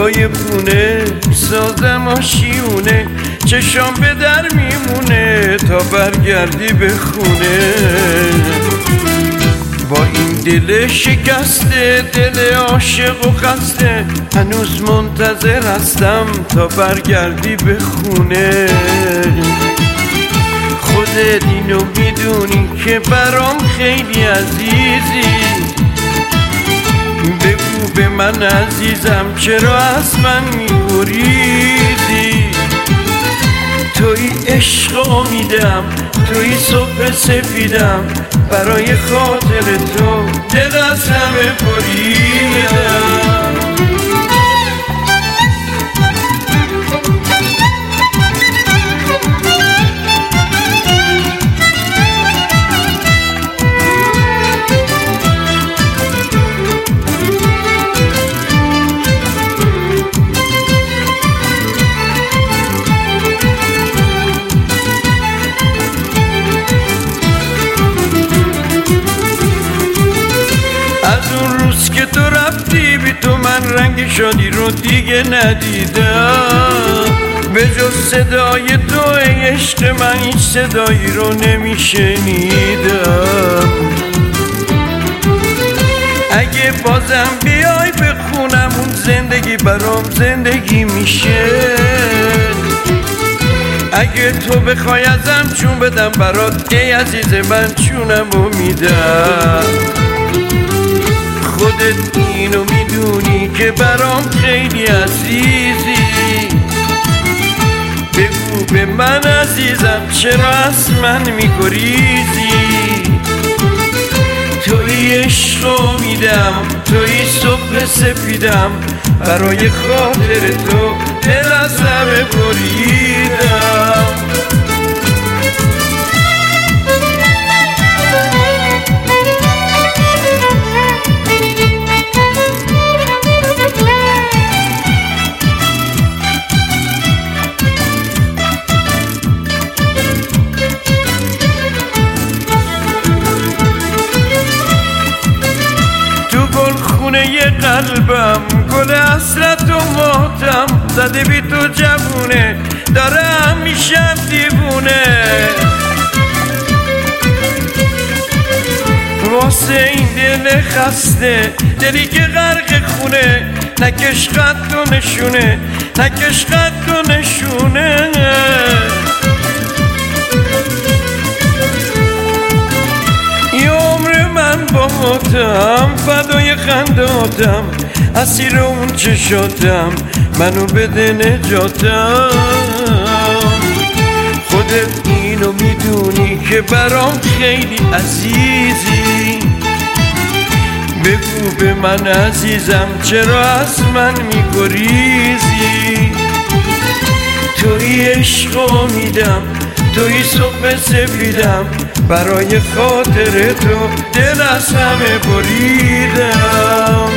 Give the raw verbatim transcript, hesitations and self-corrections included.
پای پونه سازم آشیونه، چشام به در میمونه تا برگردی به خونه. با این دل شکسته، دل عاشق و خسته، هنوز منتظر هستم تا برگردی به خونه. خودت اینو میدونی که برام خیلی عزیزی، بگو به من عزیزم چرا از من میگریزی؟ توی عشق امیدم، توی صبح سفیدم، برای خاطر تو دل از همه بریدم. که تو رفتی بی تو من رنگ شادی رو دیگه ندیدم، به جز صدای تو ای عشق من هیچ صدایی رو نمیشنیدم. اگه بازم بیای بخونم اون زندگی برام زندگی میشه، اگه تو بخوای ازم چون بدم برات ای عزیز من چونم رو میدم. خودت اینو میدونی که برام خیلی عزیزی، بگو به من عزیزم چرا از من میگریزی؟ توی عشق میدم، توی صبح سفیدم، برای خاطر تو دل از همه بریدم. خونه قلبم گل حسرت و ماتم زده بی تو جوونه، دارم میشم دیوونه. واسه این دل خسته، دلی که غرق خونه، نکش خط و نشونه، نکش خط و نشونه. با موتم فدای خنداتم، اسیر اون چشاتم، منو بده نجاتم. خودت اینو میدونی که برام خیلی عزیزی، بگو به من عزیزم چرا از من میگریزی؟ توی عشق امیدم، توی صبح سفیدم، برای خاطر تو دل از همه بریدم.